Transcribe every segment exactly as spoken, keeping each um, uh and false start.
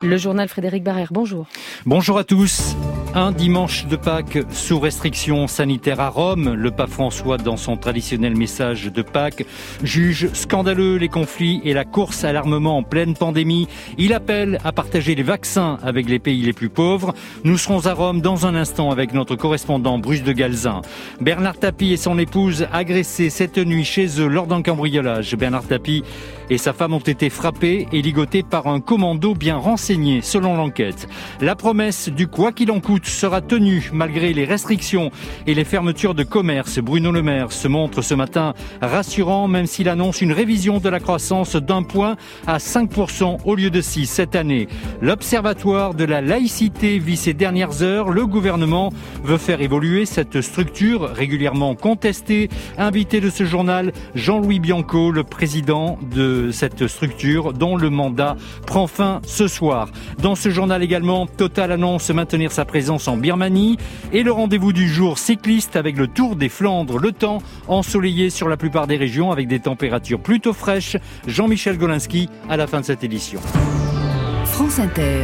Le journal Frédéric Barrère, bonjour. Bonjour à tous. Un dimanche de Pâques sous restrictions sanitaires à Rome. Le pape François, dans son traditionnel message de Pâques, juge scandaleux les conflits et la course à l'armement en pleine pandémie. Il appelle à partager les vaccins avec les pays les plus pauvres. Nous serons à Rome dans un instant avec notre correspondant Bruce de Galzin. Bernard Tapie et son épouse agressés cette nuit chez eux lors d'un cambriolage. Bernard Tapie et sa femme ont été frappés et ligotés par un commando bien renseigné, selon l'enquête. La promesse du quoi qu'il en coûte sera tenue malgré les restrictions et les fermetures de commerce. Bruno Le Maire se montre ce matin rassurant, même s'il annonce une révision de la croissance d'un point à cinq pour cent au lieu de six cette année. L'Observatoire de la laïcité vit ses dernières heures. Le gouvernement veut faire évoluer cette structure régulièrement contestée. Invité de ce journal, Jean-Louis Bianco, le président de cette structure dont le mandat prend fin ce soir. Dans ce journal également, Total annonce maintenir sa présence en Birmanie et le rendez-vous du jour cycliste avec le Tour des Flandres. Le temps ensoleillé sur la plupart des régions avec des températures plutôt fraîches. Jean-Michel Golinski à la fin de cette édition. France Inter.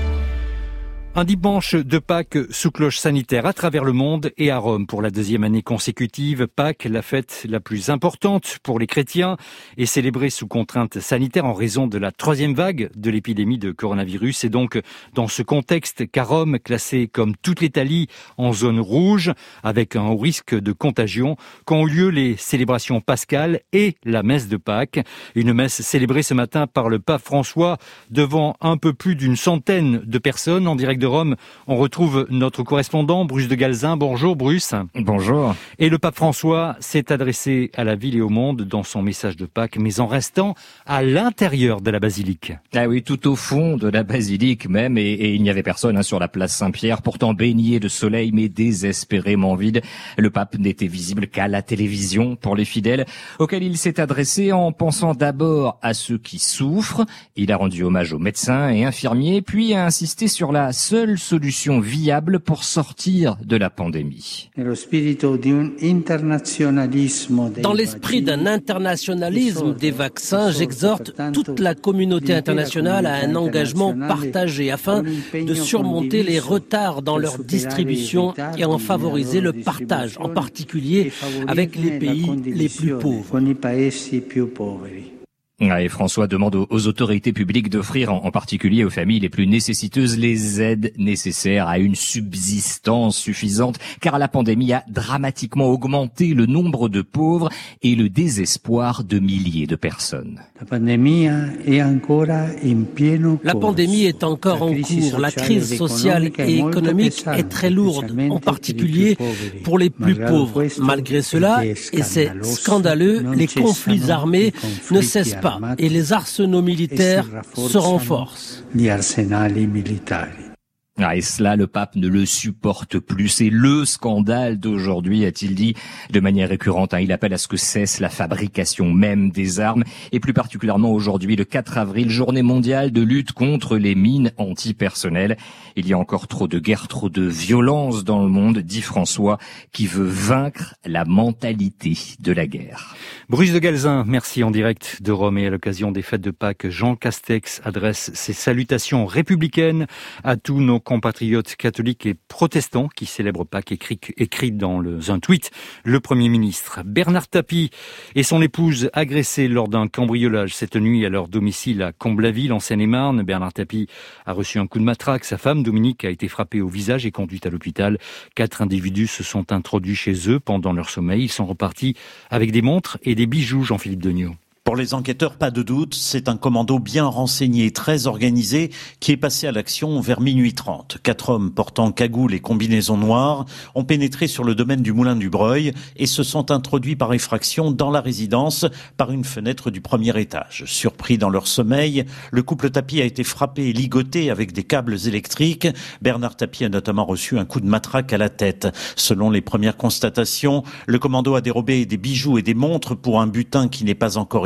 Un dimanche de Pâques sous cloche sanitaire à travers le monde et à Rome pour la deuxième année consécutive. Pâques, la fête la plus importante pour les chrétiens, est célébrée sous contrainte sanitaire en raison de la troisième vague de l'épidémie de coronavirus. Et donc, dans ce contexte qu'à Rome, classée comme toute l'Italie en zone rouge, avec un haut risque de contagion, qu'ont eu lieu les célébrations pascales et la messe de Pâques. Une messe célébrée ce matin par le pape François devant un peu plus d'une centaine de personnes en direct de Rome. On retrouve notre correspondant Bruce de Galzin. Bonjour Bruce. Bonjour. Et le pape François s'est adressé à la ville et au monde dans son message de Pâques, mais en restant à l'intérieur de la basilique. Ah oui, tout au fond de la basilique même, et, et il n'y avait personne hein, sur la place Saint-Pierre, pourtant baignée de soleil mais désespérément vide. Le pape n'était visible qu'à la télévision pour les fidèles, auxquels il s'est adressé en pensant d'abord à ceux qui souffrent. Il a rendu hommage aux médecins et infirmiers, puis a insisté sur la seule solution viable pour sortir de la pandémie. Dans l'esprit d'un internationalisme des vaccins, j'exhorte toute la communauté internationale à un engagement partagé afin de surmonter les retards dans leur distribution et en favoriser le partage, en particulier avec les pays les plus pauvres. Et François demande aux autorités publiques d'offrir, en particulier aux familles les plus nécessiteuses, les aides nécessaires à une subsistance suffisante, car la pandémie a dramatiquement augmenté le nombre de pauvres et le désespoir de milliers de personnes. La pandémie est encore en cours. La crise sociale et économique est très lourde, en particulier pour les plus pauvres. Malgré cela, et c'est scandaleux, les conflits armés ne cessent pas. Et les arsenaux militaires se renforcent. Ah, et cela, le pape ne le supporte plus. C'est le scandale d'aujourd'hui, a-t-il dit de manière récurrente. Hein. Il appelle à ce que cesse la fabrication même des armes. Et plus particulièrement aujourd'hui, le quatre avril, journée mondiale de lutte contre les mines antipersonnelles. Il y a encore trop de guerres, trop de violence dans le monde, dit François, qui veut vaincre la mentalité de la guerre. Bruce de Galzin, merci en direct de Rome. Et à l'occasion des fêtes de Pâques, Jean Castex adresse ses salutations républicaines à tous nos compatriotes catholiques et protestants qui célèbrent Pâques, écrit, écrit dans le, un tweet le Premier ministre. Bernard Tapie et son épouse agressés lors d'un cambriolage cette nuit à leur domicile à Comble-la-Ville en Seine-et-Marne. Bernard Tapie a reçu un coup de matraque. Sa femme Dominique a été frappée au visage et conduite à l'hôpital. Quatre individus se sont introduits chez eux pendant leur sommeil. Ils sont repartis avec des montres et des bijoux, Jean-Philippe Degnaud. Pour les enquêteurs, pas de doute, c'est un commando bien renseigné, très organisé, qui est passé à l'action vers minuit trente. Quatre hommes portant cagoule et combinaisons noires ont pénétré sur le domaine du Moulin du Breuil et se sont introduits par effraction dans la résidence par une fenêtre du premier étage. Surpris dans leur sommeil, le couple Tapie a été frappé et ligoté avec des câbles électriques. Bernard Tapie a notamment reçu un coup de matraque à la tête. Selon les premières constatations, le commando a dérobé des bijoux et des montres pour un butin qui n'est pas encore estimé.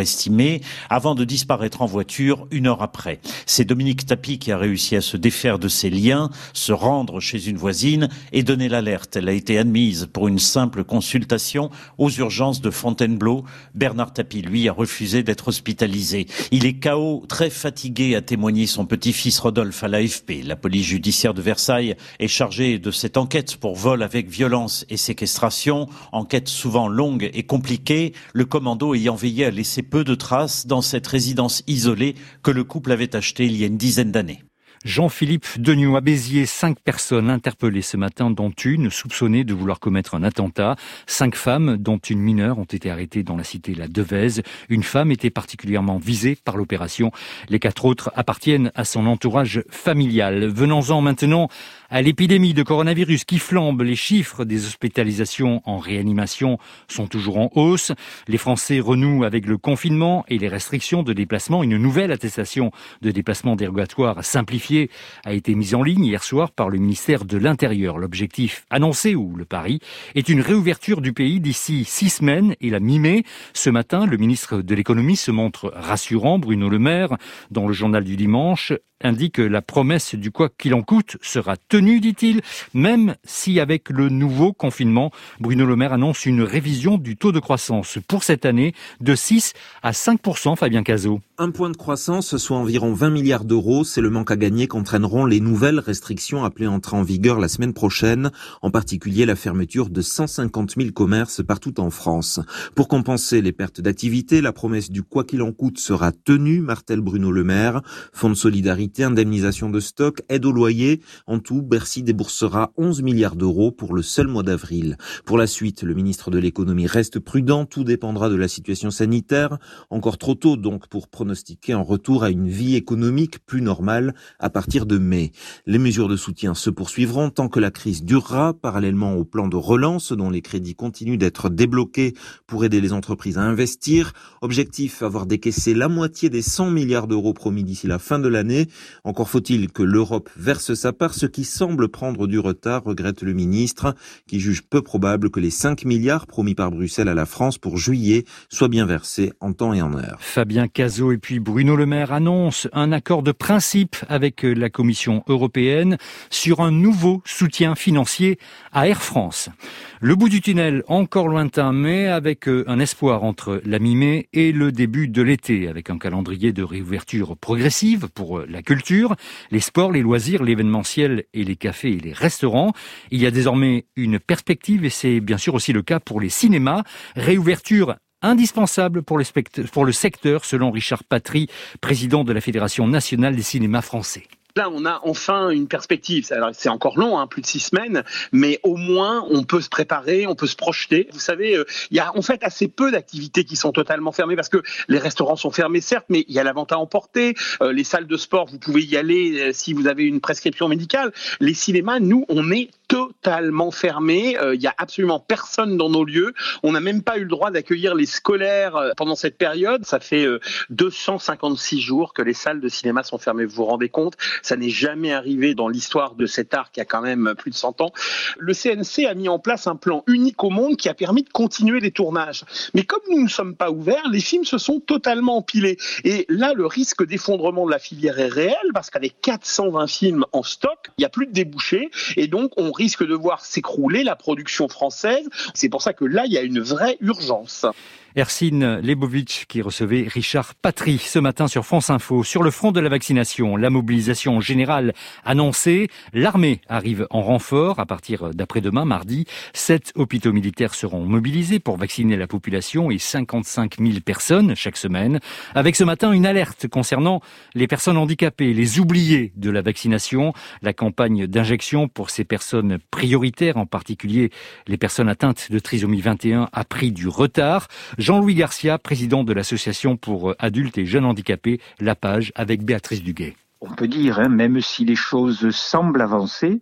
estimé, avant de disparaître en voiture une heure après. C'est Dominique Tapie qui a réussi à se défaire de ses liens, se rendre chez une voisine et donner l'alerte. Elle a été admise pour une simple consultation aux urgences de Fontainebleau. Bernard Tapie, lui, a refusé d'être hospitalisé. Il est K O, très fatigué, a témoigné son petit-fils Rodolphe à l'A F P. La police judiciaire de Versailles est chargée de cette enquête pour vol avec violence et séquestration. Enquête souvent longue et compliquée, le commando ayant veillé à laisser peu de traces dans cette résidence isolée que le couple avait achetée il y a une dizaine d'années. Jean-Philippe Degnaud à Béziers, cinq personnes interpellées ce matin, dont une soupçonnée de vouloir commettre un attentat. Cinq femmes, dont une mineure, ont été arrêtées dans la cité La Devèze. Une femme était particulièrement visée par l'opération. Les quatre autres appartiennent à son entourage familial. Venons-en maintenant à l'épidémie de coronavirus qui flambe. Les chiffres des hospitalisations en réanimation sont toujours en hausse. Les Français renouent avec le confinement et les restrictions de déplacement. Une nouvelle attestation de déplacement dérogatoire simplifiée a été mise en ligne hier soir par le ministère de l'Intérieur. L'objectif annoncé, ou le pari, est une réouverture du pays d'ici six semaines et la mi-mai. Ce matin, le ministre de l'économie se montre rassurant. Bruno Le Maire, dans le journal du dimanche, indique que la promesse du quoi qu'il en coûte sera tenue, dit-il, même si avec le nouveau confinement, Bruno Le Maire annonce une révision du taux de croissance pour cette année de six à cinq pour cent, Fabien Cazot. Un point de croissance, soit environ vingt milliards d'euros, c'est le manque à gagner qu'entraîneront les nouvelles restrictions appelées à entrer en vigueur la semaine prochaine, en particulier la fermeture de cent cinquante mille commerces partout en France. Pour compenser les pertes d'activité, la promesse du quoi qu'il en coûte sera tenue, martèle Bruno Le Maire. Fonds de solidarité, indemnisation de stock, aide au loyer. En tout, Bercy déboursera onze milliards d'euros pour le seul mois d'avril. Pour la suite, le ministre de l'économie reste prudent. Tout dépendra de la situation sanitaire. Encore trop tôt donc pour pronostiquer un retour à une vie économique plus normale à partir de mai. Les mesures de soutien se poursuivront tant que la crise durera, parallèlement au plan de relance dont les crédits continuent d'être débloqués pour aider les entreprises à investir. Objectif, avoir décaissé la moitié des cent milliards d'euros promis d'ici la fin de l'année. Encore faut-il que l'Europe verse sa part, ce qui semble prendre du retard, regrette le ministre, qui juge peu probable que les cinq milliards promis par Bruxelles à la France pour juillet soient bien versés en temps et en heure. Fabien Cazot et puis Bruno Le Maire annoncent un accord de principe avec la Commission européenne sur un nouveau soutien financier à Air France. Le bout du tunnel, encore lointain, mais avec un espoir entre la mi-mai et le début de l'été, avec un calendrier de réouverture progressive pour la culture, les sports, les loisirs, l'événementiel et les cafés et les restaurants. Il y a désormais une perspective et c'est bien sûr aussi le cas pour les cinémas. Réouverture indispensable pour le, spect- pour le secteur, selon Richard Patry, président de la Fédération nationale des cinémas français. Là, on a enfin une perspective. Alors, c'est encore long, hein, plus de six semaines, mais au moins, on peut se préparer, on peut se projeter. Vous savez, euh, il y a en fait assez peu d'activités qui sont totalement fermées parce que les restaurants sont fermés, certes, mais il y a la vente à emporter. Euh, les salles de sport, vous pouvez y aller euh, si vous avez une prescription médicale. Les cinémas, nous, on est totalement fermé. Il euh, y a absolument personne dans nos lieux. On n'a même pas eu le droit d'accueillir les scolaires euh, pendant cette période. Ça fait euh, deux cent cinquante-six jours que les salles de cinéma sont fermées. Vous vous rendez compte ? Ça n'est jamais arrivé dans l'histoire de cet art qui a quand même plus de cent ans. Le C N C a mis en place un plan unique au monde qui a permis de continuer les tournages. Mais comme nous ne sommes pas ouverts, les films se sont totalement empilés. Et là, le risque d'effondrement de la filière est réel parce qu'avec quatre cent vingt films en stock, il n'y a plus de débouchés. Et donc, on risque de voir s'écrouler la production française. C'est pour ça que là, il y a une vraie urgence. Ercine Lebovitch qui recevait Richard Patry ce matin sur France Info. Sur le front de la vaccination, la mobilisation générale annoncée. L'armée arrive en renfort à partir d'après-demain, mardi. Sept hôpitaux militaires seront mobilisés pour vacciner la population et cinquante-cinq mille personnes chaque semaine. Avec ce matin une alerte concernant les personnes handicapées, les oubliés de la vaccination. La campagne d'injection pour ces personnes prioritaires, en particulier les personnes atteintes de trisomie vingt et un, a pris du retard. Jean-Louis Garcia, président de l'association pour adultes et jeunes handicapés, La Page, avec Béatrice Duguay. On peut dire, hein, même si les choses semblent avancer,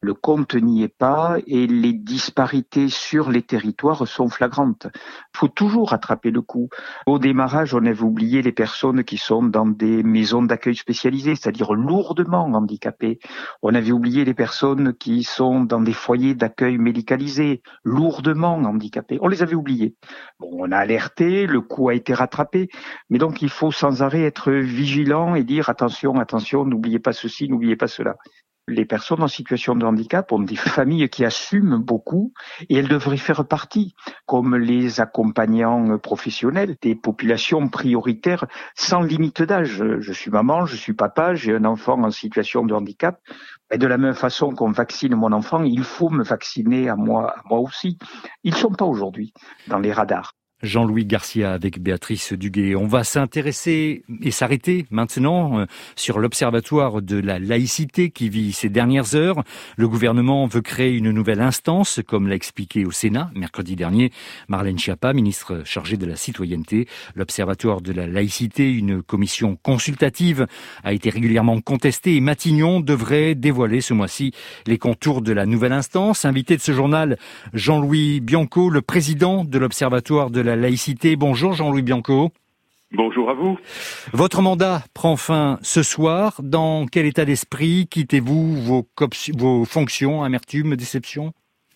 Le compte n'y est pas et les disparités sur les territoires sont flagrantes. Il faut toujours rattraper le coup. Au démarrage, on avait oublié les personnes qui sont dans des maisons d'accueil spécialisées, c'est-à-dire lourdement handicapées. On avait oublié les personnes qui sont dans des foyers d'accueil médicalisés, lourdement handicapées. On les avait oubliés. Bon, on a alerté, le coup a été rattrapé, mais donc il faut sans arrêt être vigilant et dire attention, attention, n'oubliez pas ceci, n'oubliez pas cela. Les personnes en situation de handicap ont des familles qui assument beaucoup et elles devraient faire partie, comme les accompagnants professionnels, des populations prioritaires sans limite d'âge. Je suis maman, je suis papa, j'ai un enfant en situation de handicap. Et de la même façon qu'on vaccine mon enfant, il faut me vacciner à moi, à moi aussi. Ils ne sont pas aujourd'hui dans les radars. Jean-Louis Garcia avec Béatrice Duguay. On va s'intéresser et s'arrêter maintenant sur l'Observatoire de la laïcité qui vit ces dernières heures. Le gouvernement veut créer une nouvelle instance, comme l'a expliqué au Sénat mercredi dernier Marlène Schiappa, ministre chargée de la citoyenneté. L'Observatoire de la laïcité, une commission consultative, a été régulièrement contestée et Matignon devrait dévoiler ce mois-ci les contours de la nouvelle instance. Invité de ce journal, Jean-Louis Bianco, le président de l'Observatoire de la La laïcité. Bonjour Jean-Louis Bianco. Bonjour à vous. Votre mandat prend fin ce soir. Dans quel état d'esprit quittez-vous vos, cop- vos fonctions? Amertume, déception?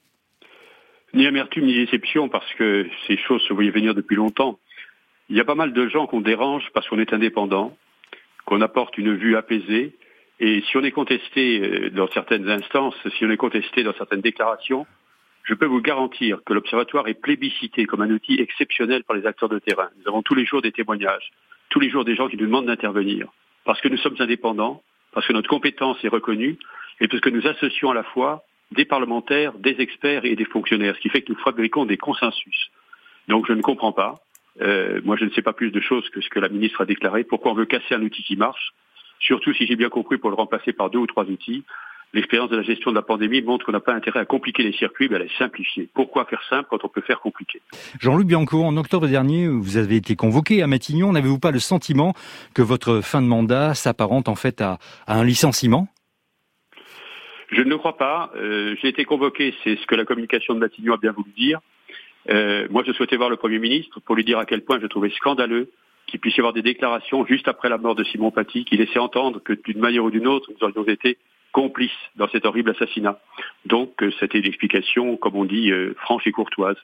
Ni amertume ni déception, parce que ces choses se voyaient venir depuis longtemps. Il y a pas mal de gens qu'on dérange parce qu'on est indépendant, qu'on apporte une vue apaisée, et si on est contesté dans certaines instances, si on est contesté dans certaines déclarations, je peux vous garantir que l'Observatoire est plébiscité comme un outil exceptionnel par les acteurs de terrain. Nous avons tous les jours des témoignages, tous les jours des gens qui nous demandent d'intervenir, parce que nous sommes indépendants, parce que notre compétence est reconnue, et parce que nous associons à la fois des parlementaires, des experts et des fonctionnaires, ce qui fait que nous fabriquons des consensus. Donc je ne comprends pas, euh, moi je ne sais pas plus de choses que ce que la ministre a déclaré, pourquoi on veut casser un outil qui marche, surtout si j'ai bien compris pour le remplacer par deux ou trois outils. L'expérience de la gestion de la pandémie montre qu'on n'a pas intérêt à compliquer les circuits, mais à les simplifier. Pourquoi faire simple quand on peut faire compliqué? Jean-Luc Bianco, en octobre dernier, vous avez été convoqué à Matignon. N'avez-vous pas le sentiment que votre fin de mandat s'apparente en fait à, à un licenciement? Je ne le crois pas. Euh, j'ai été convoqué, c'est ce que la communication de Matignon a bien voulu dire. Euh, moi, je souhaitais voir le Premier ministre pour lui dire à quel point je trouvais scandaleux qu'il puisse y avoir des déclarations juste après la mort de Simon Paty qui laissaient entendre que d'une manière ou d'une autre, nous aurions été complices dans cet horrible assassinat. Donc, euh, c'était une explication, comme on dit, euh, franche et courtoise.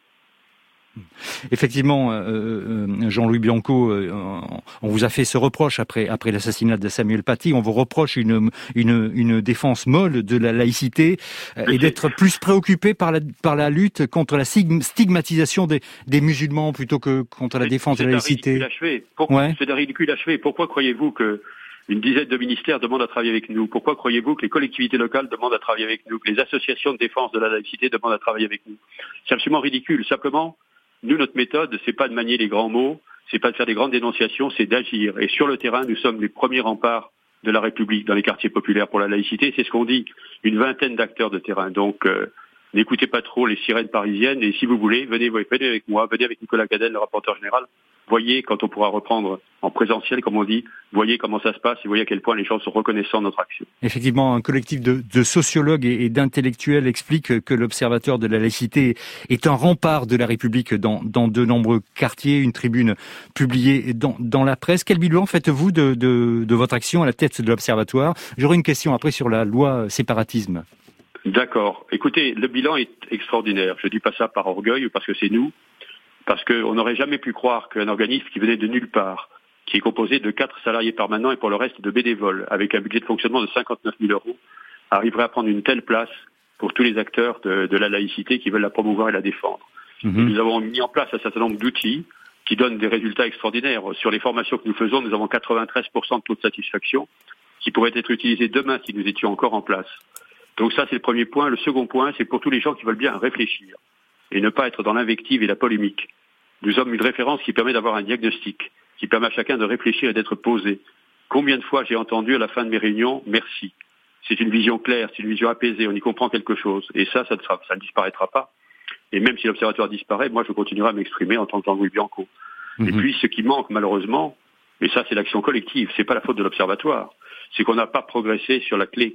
Effectivement, euh, Jean-Louis Bianco, euh, on vous a fait ce reproche après après l'assassinat de Samuel Paty. On vous reproche une une une défense molle de la laïcité euh, et d'être plus préoccupé par la par la lutte contre la stigmatisation des des musulmans plutôt que contre la défense de la laïcité. Pourquoi, ouais. C'est un ridicule achevé. Pourquoi croyez-vous que une dizaine de ministères demandent à travailler avec nous? Pourquoi croyez-vous que les collectivités locales demandent à travailler avec nous? Que les associations de défense de la laïcité demandent à travailler avec nous? C'est absolument ridicule. Simplement, nous, notre méthode, c'est pas de manier les grands mots, c'est pas de faire des grandes dénonciations, c'est d'agir. Et sur le terrain, nous sommes les premiers remparts de la République dans les quartiers populaires pour la laïcité. C'est ce qu'on dit, une vingtaine d'acteurs de terrain. Donc, euh, n'écoutez pas trop les sirènes parisiennes. Et si vous voulez, venez, venez avec moi, venez avec Nicolas Cadel, le rapporteur général. Voyez, quand on pourra reprendre en présentiel, comme on dit, voyez comment ça se passe et voyez à quel point les gens sont reconnaissants de notre action. Effectivement, un collectif de, de sociologues et, et d'intellectuels explique que l'Observatoire de la laïcité est un rempart de la République dans, dans de nombreux quartiers. Une tribune publiée dans, dans la presse. Quel bilan faites-vous de, de, de votre action à la tête de l'Observatoire? J'aurai une question après sur la loi séparatisme. D'accord. Écoutez, le bilan est extraordinaire. Je dis pas ça par orgueil ou parce que c'est nous. Parce qu'on n'aurait jamais pu croire qu'un organisme qui venait de nulle part, qui est composé de quatre salariés permanents et pour le reste de bénévoles, avec un budget de fonctionnement de cinquante-neuf mille euros, arriverait à prendre une telle place pour tous les acteurs de, de la laïcité qui veulent la promouvoir et la défendre. Mmh. Nous avons mis en place un certain nombre d'outils qui donnent des résultats extraordinaires. Sur les formations que nous faisons, nous avons quatre-vingt-treize pour cent de taux de satisfaction qui pourraient être utilisés demain si nous étions encore en place. Donc ça, c'est le premier point. Le second point, c'est pour tous les gens qui veulent bien réfléchir et ne pas être dans l'invective et la polémique. Nous sommes une référence qui permet d'avoir un diagnostic, qui permet à chacun de réfléchir et d'être posé. Combien de fois j'ai entendu à la fin de mes réunions, merci. C'est une vision claire, c'est une vision apaisée, on y comprend quelque chose. Et ça, ça ne, sera, ça ne disparaîtra pas. Et même si l'Observatoire disparaît, moi je continuerai à m'exprimer en tant que Jean-Louis Bianco. Mmh. Et puis ce qui manque malheureusement, et ça c'est l'action collective, c'est pas la faute de l'Observatoire, c'est qu'on n'a pas progressé sur la clé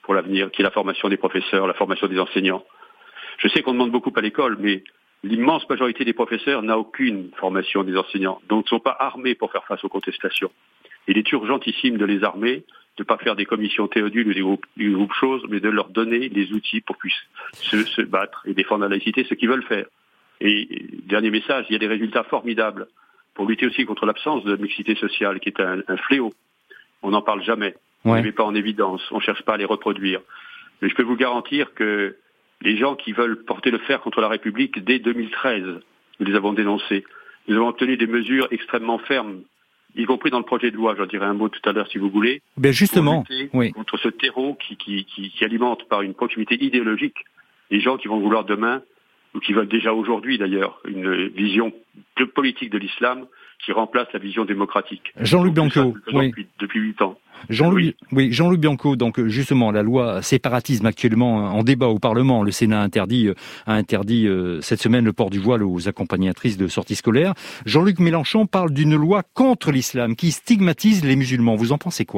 pour l'avenir, qui est la formation des professeurs, la formation des enseignants. Je sais qu'on demande beaucoup à l'école, mais l'immense majorité des professeurs n'a aucune formation des enseignants, donc ne sont pas armés pour faire face aux contestations. Il est urgentissime de les armer, de ne pas faire des commissions théodules ou des groupes, des groupes choses, mais de leur donner les outils pour qu'ils puissent se, se battre et défendre la laïcité, ce qu'ils veulent faire. Et dernier message, il y a des résultats formidables pour lutter aussi contre l'absence de mixité sociale, qui est un, un fléau. On n'en parle jamais, on ne les met pas en évidence, on ne cherche pas à les reproduire. Mais je peux vous garantir que les gens qui veulent porter le fer contre la République, dès deux mille treize, nous les avons dénoncés. Nous avons obtenu des mesures extrêmement fermes, y compris dans le projet de loi, j'en dirai un mot tout à l'heure si vous voulez, ben justement, pour lutter oui. contre ce terreau qui, qui, qui, qui alimente par une proximité idéologique les gens qui vont vouloir demain, ou qui veulent déjà aujourd'hui d'ailleurs, une vision de politique de l'islam qui remplace la vision démocratique. Jean-Luc Bianco, oui. Depuis, depuis huit ans. Jean-Louis, oui. oui, Jean-Luc Bianco, donc justement, la loi séparatisme actuellement en débat au Parlement. Le Sénat a interdit, a interdit euh, cette semaine le port du voile aux accompagnatrices de sortie scolaire. Jean-Luc Mélenchon parle d'une loi contre l'islam qui stigmatise les musulmans. Vous en pensez quoi ?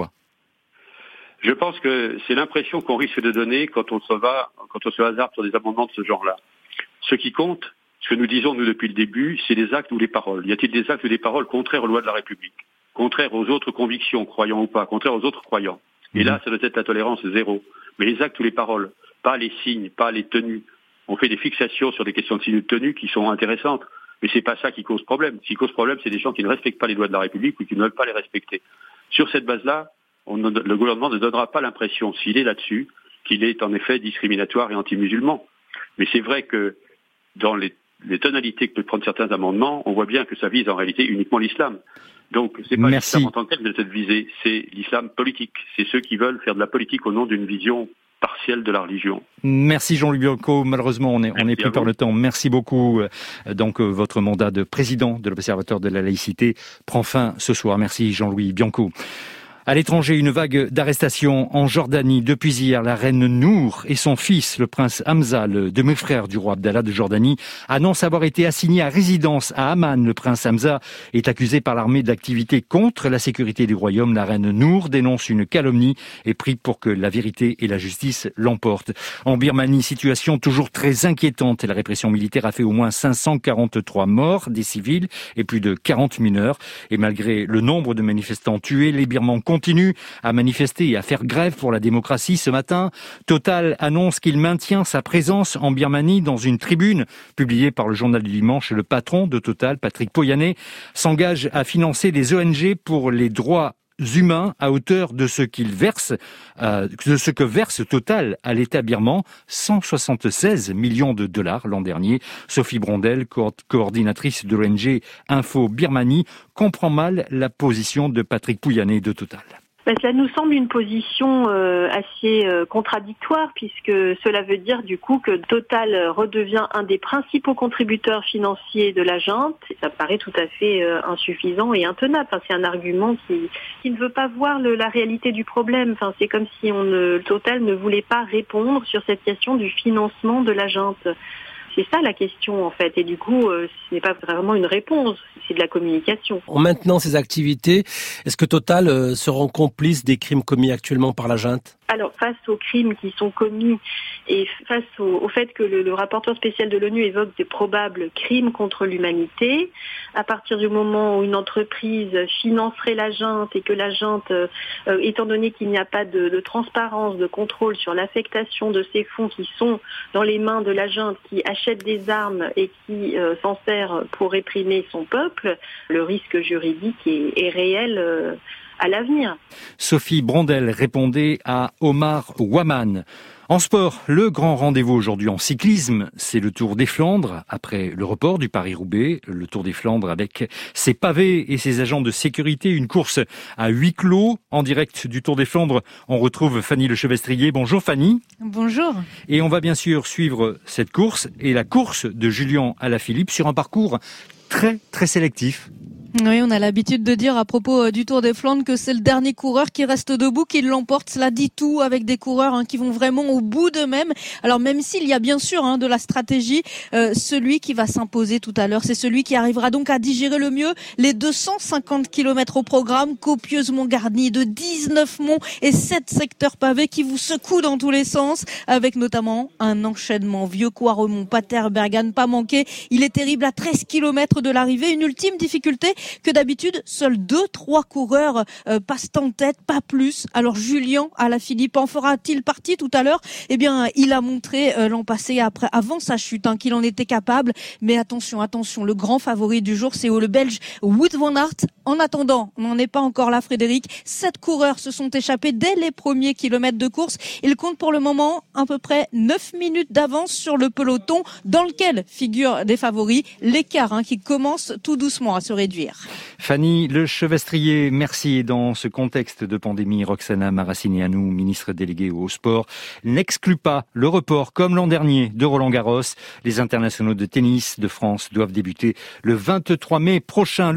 Je pense que c'est l'impression qu'on risque de donner quand on se va, quand on se hasarde sur des amendements de ce genre-là. Ce qui compte, ce que nous disons nous depuis le début, c'est les actes ou les paroles. Y a-t-il des actes ou des paroles contraires aux lois de la République, contraires aux autres convictions, croyants ou pas, contraires aux autres croyants? Et là, ça doit être la tolérance zéro. Mais les actes ou les paroles, pas les signes, pas les tenues. On fait des fixations sur des questions de signes de tenue qui sont intéressantes, mais c'est pas ça qui cause problème. Ce qui cause problème, c'est des gens qui ne respectent pas les lois de la République ou qui ne veulent pas les respecter. Sur cette base-là, on, le gouvernement ne donnera pas l'impression, s'il est là-dessus, qu'il est en effet discriminatoire et anti-musulman. Mais c'est vrai que dans les, les tonalités que peuvent prendre certains amendements, on voit bien que ça vise en réalité uniquement l'islam. Donc c'est pas Merci. l'islam en tant que tel de cette visée, c'est l'islam politique. C'est ceux qui veulent faire de la politique au nom d'une vision partielle de la religion. Merci Jean-Luc Bianco. Malheureusement, on n'est on est plus par le temps. Merci beaucoup. Donc votre mandat de président de l'Observatoire de la laïcité prend fin ce soir. Merci Jean-Louis Bianco. À l'étranger, une vague d'arrestations en Jordanie. Depuis hier, la reine Nour et son fils, le prince Hamza, le demi-frère du roi Abdallah de Jordanie, annoncent avoir été assignés à résidence à Amman. Le prince Hamza est accusé par l'armée d'activités contre la sécurité du royaume. La reine Nour dénonce une calomnie et prie pour que la vérité et la justice l'emportent. En Birmanie, situation toujours très inquiétante. La répression militaire a fait au moins cinq cent quarante-trois morts, des civils et plus de quarante mineurs. Et malgré le nombre de manifestants tués, les Birmans continue à manifester et à faire grève pour la démocratie. Ce matin, Total annonce qu'il maintient sa présence en Birmanie. Dans une tribune publiée par le journal du dimanche, le patron de Total, Patrick Pouyanné, s'engage à financer des O N G pour les droits humains à hauteur de ce qu'il verse, euh, de ce que verse Total à l'État birman, cent soixante-seize millions de dollars l'an dernier. Sophie Brondel, co- coordinatrice de l'O N G Info Birmanie, comprend mal la position de Patrick Pouyanné de Total. Ben, cela nous semble une position euh, assez euh, contradictoire, puisque cela veut dire du coup que Total redevient un des principaux contributeurs financiers de la junte. Ça paraît tout à fait euh, insuffisant et intenable. Enfin, c'est un argument qui, qui ne veut pas voir le, la réalité du problème. Enfin, c'est comme si on ne, Total ne voulait pas répondre sur cette question du financement de la junte. C'est ça la question en fait, et du coup euh, ce n'est pas vraiment une réponse, c'est de la communication. En maintenant ces activités, est-ce que Total euh, se rend complice des crimes commis actuellement par la junte ? Alors face aux crimes qui sont commis et face au, au fait que le, le rapporteur spécial de l'ONU évoque des probables crimes contre l'humanité, à partir du moment où une entreprise financerait la junte et que la junte, euh, étant donné qu'il n'y a pas de, de transparence, de contrôle sur l'affectation de ces fonds qui sont dans les mains de la junte, qui achète des armes et qui euh, s'en sert pour réprimer son peuple, le risque juridique est, est réel euh, à l'avenir. Sophie Brondel répondait à Omar Waman. En sport, le grand rendez-vous aujourd'hui en cyclisme, c'est le Tour des Flandres. Après le report du Paris-Roubaix, le Tour des Flandres avec ses pavés et ses agents de sécurité, une course à huis clos. En direct du Tour des Flandres, on retrouve Fanny Lechevestrier. Bonjour Fanny. Bonjour. Et on va bien sûr suivre cette course et la course de Julien Alaphilippe sur un parcours très très sélectif. Oui, on a l'habitude de dire à propos du Tour des Flandres que c'est le dernier coureur qui reste debout qui l'emporte. Cela dit tout avec des coureurs hein, qui vont vraiment au bout d'eux-mêmes. Alors même s'il y a bien sûr hein, de la stratégie, euh, celui qui va s'imposer tout à l'heure, c'est celui qui arrivera donc à digérer le mieux les deux cent cinquante kilomètres au programme, copieusement garnis de dix-neuf monts et sept secteurs pavés qui vous secouent dans tous les sens, avec notamment un enchaînement Vieux-Quaremont, Paterberg à ne pas manquer. Il est terrible à treize kilomètres de l'arrivée. Une ultime difficulté que d'habitude, seuls deux, trois coureurs euh, passent en tête, pas plus. Alors Julien Alaphilippe en fera-t-il partie tout à l'heure ? Eh bien, il a montré euh, l'an passé, après, avant sa chute, hein, qu'il en était capable. Mais attention, attention, le grand favori du jour, c'est le Belge Wout van Aert. En attendant, on n'en est pas encore là, Frédéric. Sept coureurs se sont échappés dès les premiers kilomètres de course. Ils comptent pour le moment à peu près neuf minutes d'avance sur le peloton, dans lequel figurent des favoris. L'écart hein, qui commence tout doucement à se réduire. Fanny Le Chevestrier, merci. Et dans ce contexte de pandémie, Roxana Maracineanu, ministre déléguée au sport, n'exclut pas le report, comme l'an dernier, de Roland-Garros. Les internationaux de tennis de France doivent débuter le vingt-trois mai prochain.